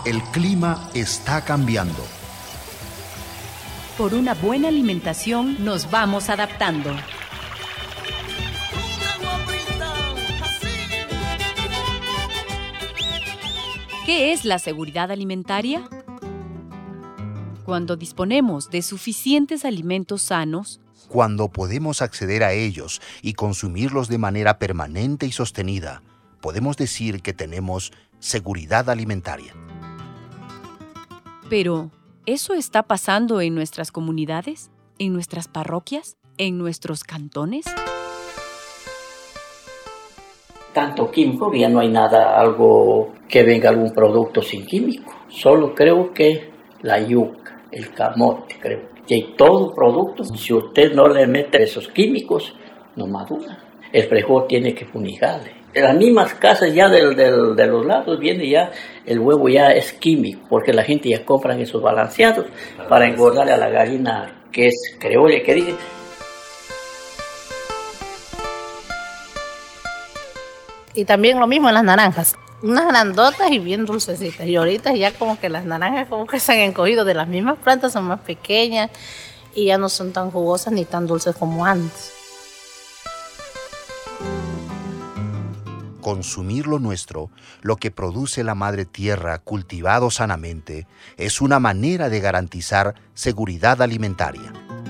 El clima está cambiando. Por una buena alimentación nos vamos adaptando. ¿Qué es la seguridad alimentaria? Cuando disponemos de suficientes alimentos sanos, Cuando podemos acceder a ellos y consumirlos de manera permanente y sostenida, podemos decir que tenemos seguridad alimentaria. pero ¿eso está pasando en nuestras comunidades? ¿En nuestras parroquias? ¿En nuestros cantones? Tanto químico, ya no hay nada, algo que venga algún producto sin químico. Solo creo que la yuca, el camote, creo. Y hay todo producto, si usted no le mete esos químicos, no madura. El frijol tiene que fumigarle. En las mismas casas ya de los lados viene ya, el huevo ya es químico, porque la gente ya compra esos balanceados para engordarle a la gallina que es criolla, que dice. Y también lo mismo en las naranjas. Unas grandotas y bien dulcecitas. Y ahorita ya como que las naranjas como que se han encogido de las mismas plantas, son más pequeñas y ya no son tan jugosas ni tan dulces como antes. Consumir lo nuestro, lo que produce la madre tierra cultivado sanamente, es una manera de garantizar seguridad alimentaria.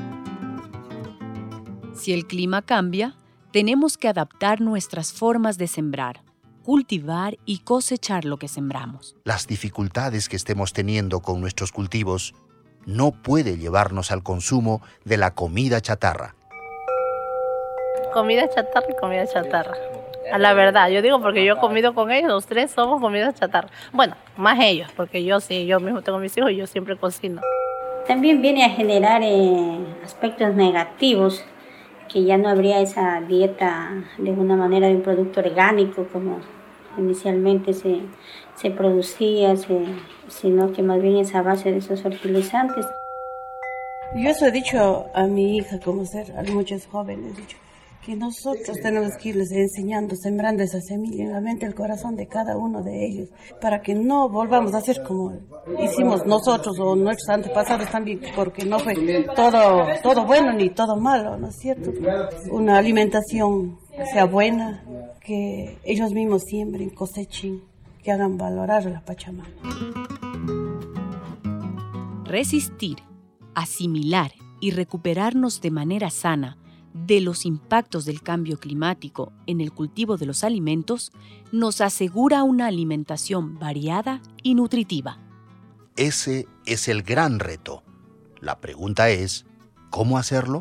Si el clima cambia, tenemos que adaptar nuestras formas de sembrar, cultivar y cosechar lo que sembramos. Las dificultades que estemos teniendo con nuestros cultivos no puede llevarnos al consumo de la comida chatarra. Comida chatarra y comida chatarra. A la verdad, yo digo porque yo he comido con ellos, los tres somos comida chatarra. Bueno, más ellos, porque yo sí, yo mismo tengo mis hijos y yo siempre cocino. También viene a generar aspectos negativos, que ya no habría esa dieta de una manera de un producto orgánico como inicialmente se producía, sino que más bien es a base de esos fertilizantes. Yo eso he dicho a mi hija, como a muchos jóvenes, he dicho que nosotros tenemos que irles enseñando, sembrando esa semilla en la mente, el corazón de cada uno de ellos, para que no volvamos a hacer como hicimos nosotros o nuestros antepasados también, porque no fue todo bueno ni todo malo, ¿no es cierto? Una alimentación que sea buena, que ellos mismos siembren, cosechen, que hagan valorar a la Pachamama. Resistir, asimilar y recuperarnos de manera sana de los impactos del cambio climático en el cultivo de los alimentos nos asegura una alimentación variada y nutritiva. Ese es el gran reto. La pregunta es, ¿cómo hacerlo?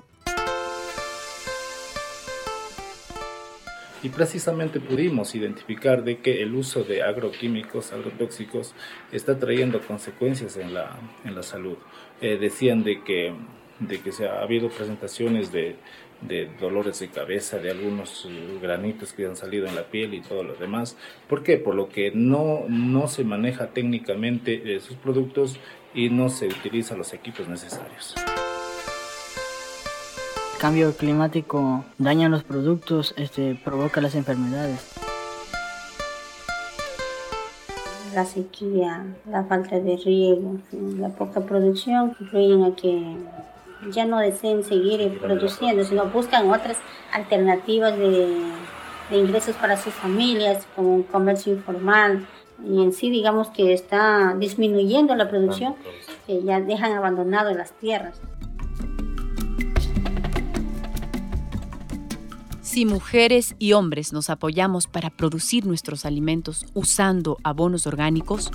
Y precisamente pudimos identificar de que el uso de agroquímicos, agrotóxicos, está trayendo consecuencias en la salud. Decían de que ha habido presentaciones de dolores de cabeza, de algunos granitos que han salido en la piel y todo lo demás. ¿Por qué? Por lo que no se maneja técnicamente sus productos y no se utilizan los equipos necesarios. El cambio climático daña los productos, provoca las enfermedades. La sequía, la falta de riego, la poca producción influyen a que ya no deseen seguir produciendo, sino buscan otras alternativas de ingresos para sus familias, como un comercio informal. Y en sí, digamos que está disminuyendo la producción, que ya dejan abandonado las tierras. Si mujeres y hombres nos apoyamos para producir nuestros alimentos usando abonos orgánicos,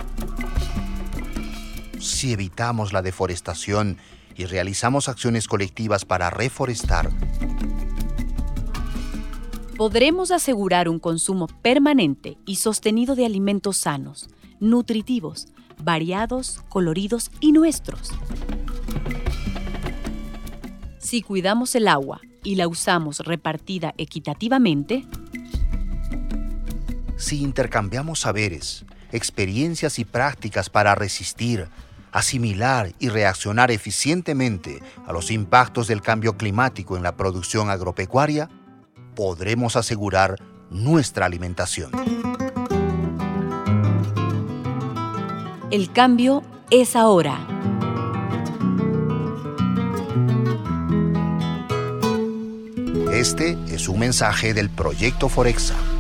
si evitamos la deforestación y realizamos acciones colectivas para reforestar, podremos asegurar un consumo permanente y sostenido de alimentos sanos, nutritivos, variados, coloridos y nuestros. Si cuidamos el agua y la usamos repartida equitativamente, si intercambiamos saberes, experiencias y prácticas para resistir, asimilar y reaccionar eficientemente a los impactos del cambio climático en la producción agropecuaria, podremos asegurar nuestra alimentación. El cambio es ahora. Este es un mensaje del Proyecto Forexa.